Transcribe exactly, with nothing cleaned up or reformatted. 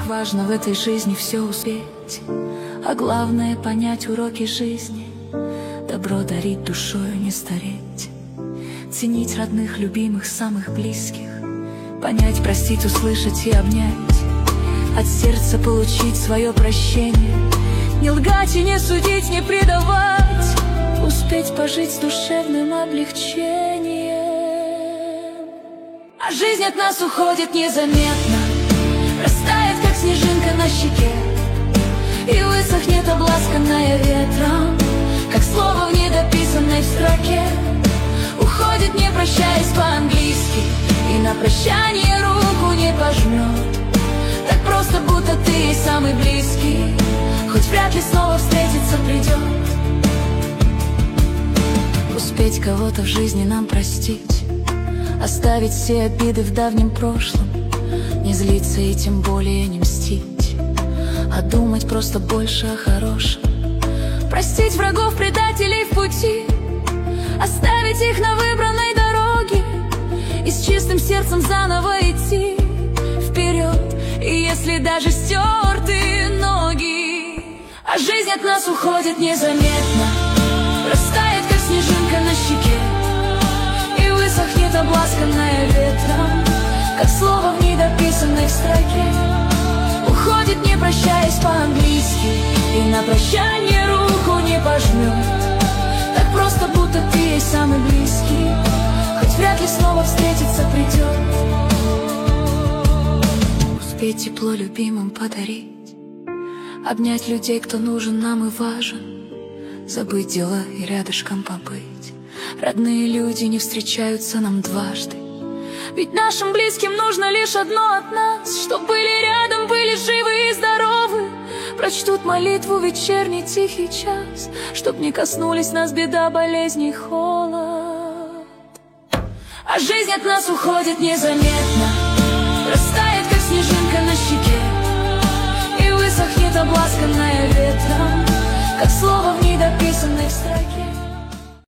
важно в этой жизни все успеть, а главное понять уроки жизни. Добро дарить душою, не стареть, ценить родных, любимых, самых близких, понять, простить, услышать и обнять, от сердца получить свое прощение, не лгать и не судить, не предавать, успеть пожить с душевным облегчением. А жизнь от нас уходит незаметно, растает, как снежинка на щеке, и высохнет, обласканная ветром, как слово в недописанной строке. Уходит, не прощаясь по-английски, и на прощание руку не пожмет, так просто, будто ты ей самый близкий, хоть вряд ли снова встретиться придет. Успеть кого-то в жизни нам простить, оставить все обиды в давнем прошлом, не злиться и тем более не мстить, а думать просто больше о хорошем, простить врагов, предателей в пути, оставить их на выбранной дороге и с чистым сердцем заново идти вперед. И если даже стертые ноги, а жизнь от нас уходит незаметно, растает, как снежинка на щеке, и высохнет, обласканная ветром, как слово в недописанной строке. Уходит, не прощаясь по-английски, и на прощание руку не пожмет, так просто, будто ты ей самый близкий, хоть вряд ли снова встретиться придет. Успеть тепло любимым подарить, обнять людей, кто нужен нам и важен, забыть дела и рядышком побыть. Родные люди не встречаются нам дважды, ведь нашим близким нужно лишь одно от нас, чтоб были рядом, были живы и здоровы, прочтут молитву в вечерний тихий час, чтоб не коснулись нас беда, болезни и холод. А жизнь от нас уходит незаметно, растает, как снежинка на щеке, и высохнет, обласканная ветром, как слово в недописанной строке.